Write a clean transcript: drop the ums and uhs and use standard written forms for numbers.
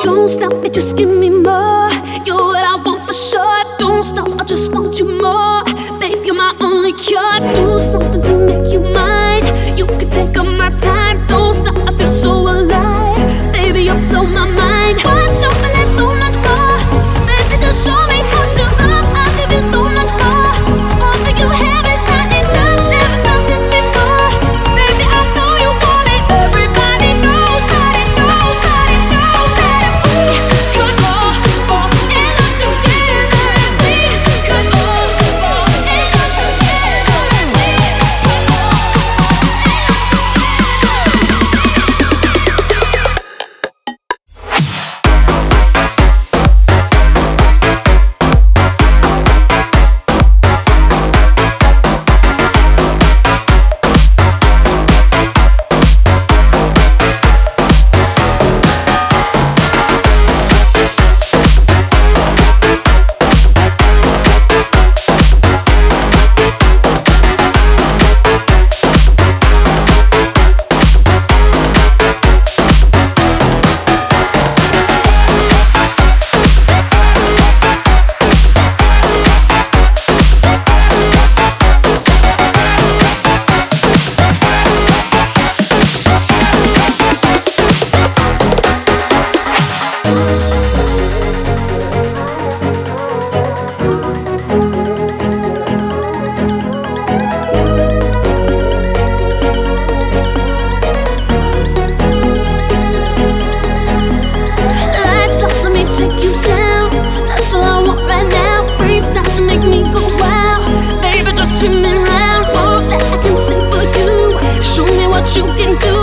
Don't stop me, just give me more. You're what I want for sure. Don't stop, I just want you more. Babe, you're my only cure. Do something to make you mine. You can take up my time. Don't stop, I feel so alive. Baby, you blow my mind. What's up, and there's so much more. Baby, just show me how to love. I'll give you so much more. All that you have is not enough. Never felt this before. Baby, I know you want it. Everybody knows that it knows that it knows that we could all fall in love together. We could all fall in love together. We could all lights up, let me take you down. That's all I want right now. Freestyle to make me go wow. Baby, just turn me around. All that I can say for you. Show me what you can do.